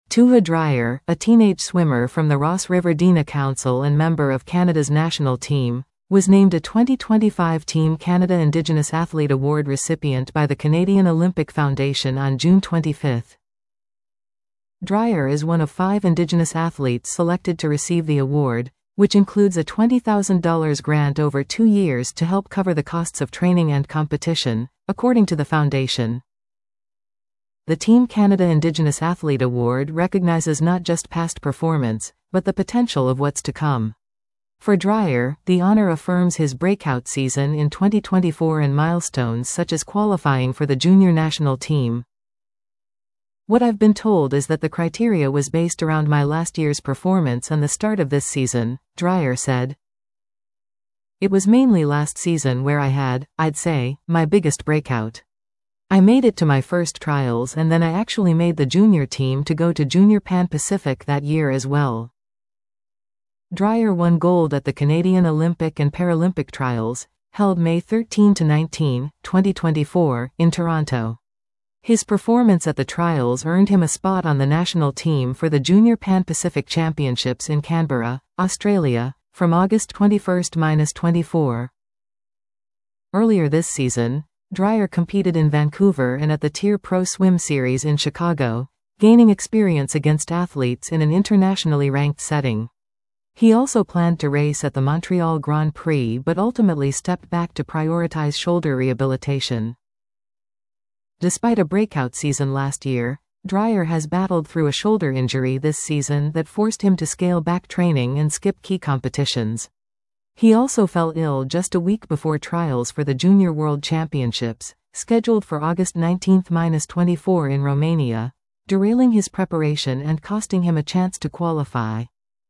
Tuva Dreyer, a teenage swimmer from the Ross River Dina Council and member of Canada's national team, was named a 2025 Team Canada Indigenous Athlete Award recipient by the Canadian Olympic Foundation on June 25. Dreyer is one of 5 Indigenous athletes selected to receive the award, which includes a $20,000 grant over 2 years to help cover the costs of training and competition, according to the foundation. The Team Canada Indigenous Athlete Award recognizes not just past performance, but the potential of what's to come. For Dreyer, the honor affirms his breakout season in 2024 and milestones such as qualifying for the junior national team. What I've been told is that the criteria was based around my last year's performance and the start of this season, Dreyer said. It was mainly last season where I had, I'd say, my biggest breakout. I made it to my first trials and then I actually made the junior team to go to Junior Pan Pacific that year as well. Dreyer won gold at the Canadian Olympic and Paralympic Trials, held May 13–19, 2024, in Toronto. His performance at the trials earned him a spot on the national team for the Junior Pan Pacific Championships in Canberra, Australia, from August 21–24. Earlier this season, Dreyer competed in Vancouver and at the Tier Pro Swim Series in Chicago, gaining experience against athletes in an internationally ranked setting. He also planned to race at the Montreal Grand Prix but ultimately stepped back to prioritize shoulder rehabilitation. Despite a breakout season last year, Dreyer has battled through a shoulder injury this season that forced him to scale back training and skip key competitions. He also fell ill just a week before trials for the Junior World Championships, scheduled for August 19–24 in Romania, derailing his preparation and costing him a chance to qualify.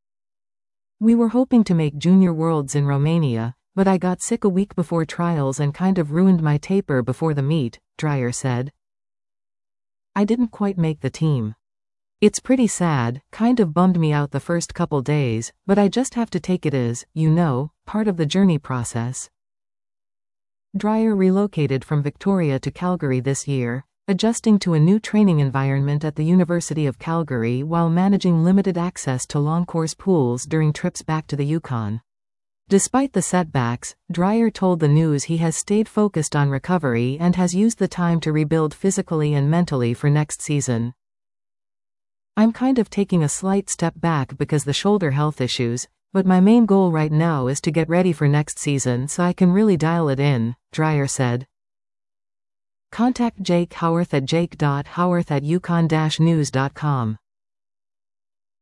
We were hoping to make Junior Worlds in Romania, but I got sick a week before trials and kind of ruined my taper before the meet, Dreyer said. I didn't quite make the team. It's pretty sad, kind of bummed me out the first couple days, but I just have to take it as, part of the journey process. Dreyer relocated from Victoria to Calgary this year, adjusting to a new training environment at the University of Calgary while managing limited access to long-course pools during trips back to the Yukon. Despite the setbacks, Dreyer told the News he has stayed focused on recovery and has used the time to rebuild physically and mentally for next season. I'm kind of taking a slight step back because the shoulder health issues, but my main goal right now is to get ready for next season so I can really dial it in, Dreyer said. Contact Jake Howarth at jake.howarth@yukon-news.com.